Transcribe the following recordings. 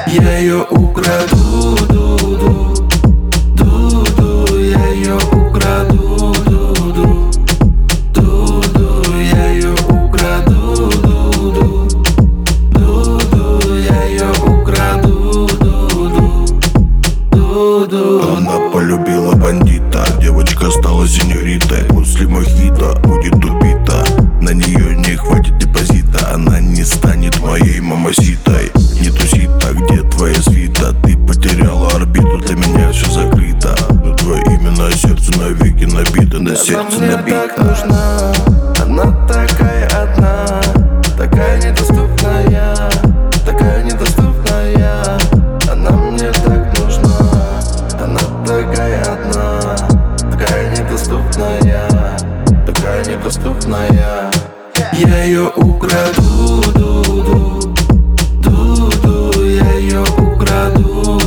Я ее украду, я ее украду, я ее украду, я ее украду, Она полюбила бандита, девочка стала сеньоритой. После мохито будет убита, на нее не хватит депозита. Она не станет моей мамаситой. Не туси так, где твоя свита? Ты потеряла орбиту, для меня все закрыто. Но твое имя на сердце навеки набито, на сердце набито. Так нужна, она такая одна, такая недоступная, такая недоступная. Она мне так нужна, она такая одна, такая недоступная, такая недоступная. Я ее украду, я ее украду,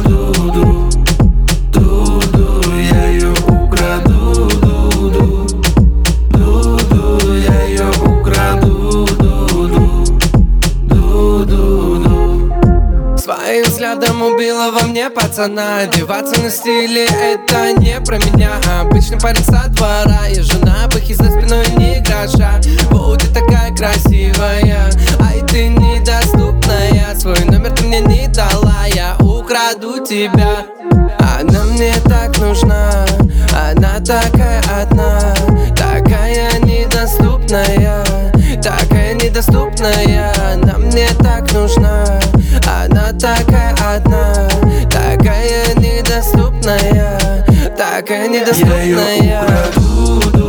я ее украду, я ее украду, Своим взглядом убила во мне пацана. Одеваться на стиле — это не про меня. Обычный парень со двора, и жена бэхи за спиной не гроша. Будет такая красивая, ай ты недоступная. Свой номер ты мне не дала, я украду тебя. Она мне так нужна, она такая одна, такая недоступная, такая недоступная. Она мне так нужна, она такая одна, такая недоступная, такая недоступная. Я ее украду,